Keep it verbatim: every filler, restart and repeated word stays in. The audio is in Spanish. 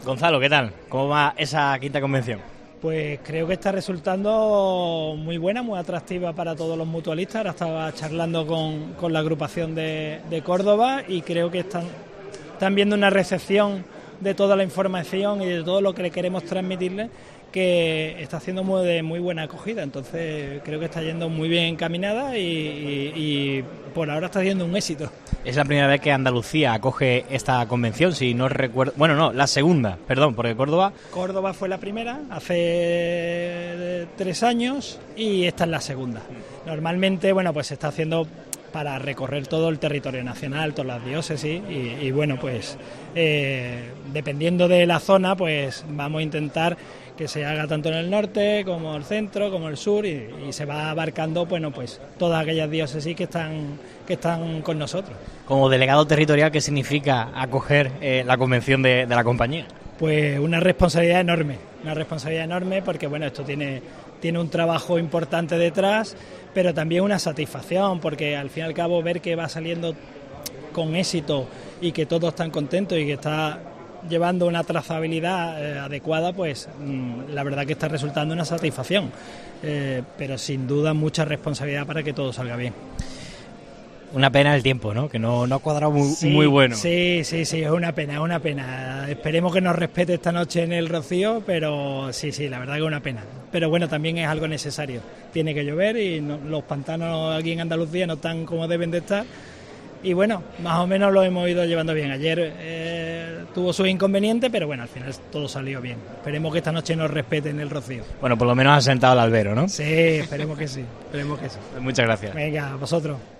Gonzalo, ¿qué tal? ¿Cómo va esa quinta convención? Pues creo que está resultando muy buena, muy atractiva para todos los mutualistas. Ahora estaba charlando con, con la agrupación de, de Córdoba y creo que están, están viendo una recepción de toda la información y de todo lo que le queremos transmitirles, que está haciendo muy, de muy buena acogida. Entonces creo que está yendo muy bien encaminada y, y, y por ahora está siendo un éxito. Es la primera vez que Andalucía acoge esta convención, si no recuerdo... Bueno, no, la segunda, perdón, porque Córdoba... Córdoba fue la primera, hace tres años, y esta es la segunda. Normalmente, bueno, pues se está haciendo para recorrer todo el territorio nacional, todas las diócesis, y, y bueno, pues eh, dependiendo de la zona, pues vamos a intentar que se haga tanto en el norte como el centro, como el sur, y, y se va abarcando, bueno, pues todas aquellas diócesis que están que están con nosotros. Como delegado territorial, ¿qué significa acoger eh, la convención de, de la compañía? Pues una responsabilidad enorme, una responsabilidad enorme porque, bueno, esto tiene, tiene un trabajo importante detrás, pero también una satisfacción, porque al fin y al cabo ver que va saliendo con éxito y que todos están contentos y que está llevando una trazabilidad eh, adecuada, pues mmm, la verdad que está resultando una satisfacción, eh, pero sin duda mucha responsabilidad para que todo salga bien. Una pena el tiempo, ¿no? Que no, no ha cuadrado muy, sí, muy bueno. Sí, sí, sí, es una pena, es una pena. Esperemos que nos respete esta noche en el Rocío, pero sí, sí, la verdad que es una pena. Pero bueno, también es algo necesario. Tiene que llover y no, los pantanos aquí en Andalucía no están como deben de estar. Y bueno, más o menos lo hemos ido llevando bien. Ayer eh, tuvo sus inconvenientes, pero bueno, al final todo salió bien. Esperemos que esta noche nos respeten el Rocío. Bueno, por lo menos ha sentado el albero, ¿no? Sí, esperemos que sí, esperemos que sí. Muchas gracias. Venga, a vosotros.